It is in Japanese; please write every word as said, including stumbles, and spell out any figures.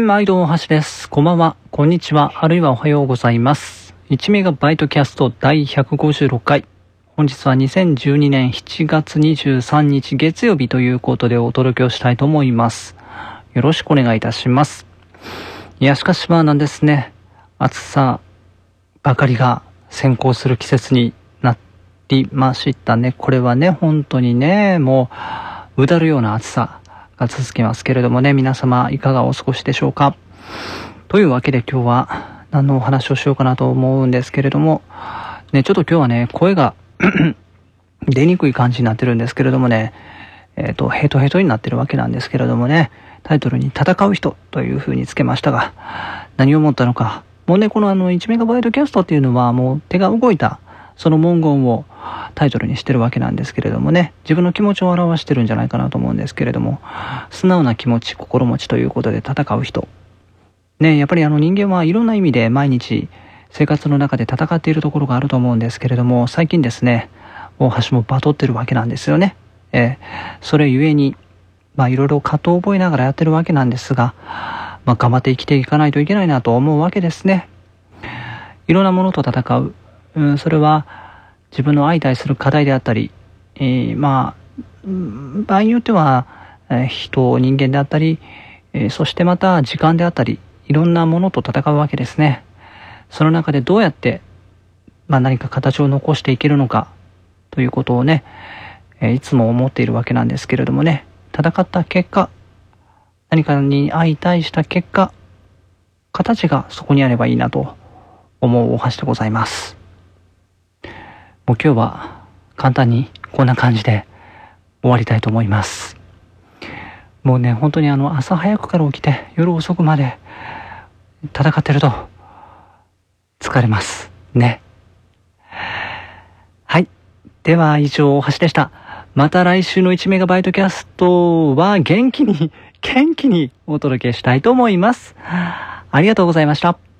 毎度おはしです。こんばんは、こんにちは、あるいはおはようございます。いちメガバイトキャストだいひゃくごじゅうろっかい。本日はにせんじゅうにねんしちがつにじゅうさんにち月曜日ということでお届けをしたいと思います。よろしくお願いいたします。いや、しかしまあなんですね。暑さばかりが先行する季節になりましたね。これはね、本当にね、もううだるような暑さが続きますけれどもね、皆様いかがお過ごしでしょうか。というわけで今日は何のお話をしようかなと思うんですけれども、ね、ちょっと今日はね、声が出にくい感じになってるんですけれどもね、えっと、ヘトヘトになってるわけなんですけれどもね、タイトルに戦う人という風につけましたが、何を思ったのか、もうね、このあのいちメガバイトキャストっていうのはもう手が動いた、その文言をタイトルにしてるわけなんですけれどもね、自分の気持ちを表してるんじゃないかなと思うんですけれども、素直な気持ち、心持ちということで戦う人。ね、やっぱりあの人間はいろんな意味で毎日生活の中で戦っているところがあると思うんですけれども、最近ですね、大橋もバトってるわけなんですよね。えー、それゆえに、まあいろいろ葛藤を覚えながらやってるわけなんですが、まあ頑張って生きていかないといけないなと思うわけですね。いろんなものと戦う。うん、それは自分の相対する課題であったり、えー、まあ、場合によっては、えー、人、人間であったり、えー、そしてまた時間であったり、いろんなものと戦うわけですね。その中でどうやって、まあ何か形を残していけるのか、ということをね、えー、いつも思っているわけなんですけれどもね、戦った結果、何かに相対した結果、形がそこにあればいいなと思うお箸でございます。もう今日は簡単にこんな感じで終わりたいと思います。もうね、本当にあの朝早くから起きて夜遅くまで戦ってると疲れますね。はい。では以上お箸でした。また来週のいちメガバイトキャストは元気に元気にお届けしたいと思います。ありがとうございました。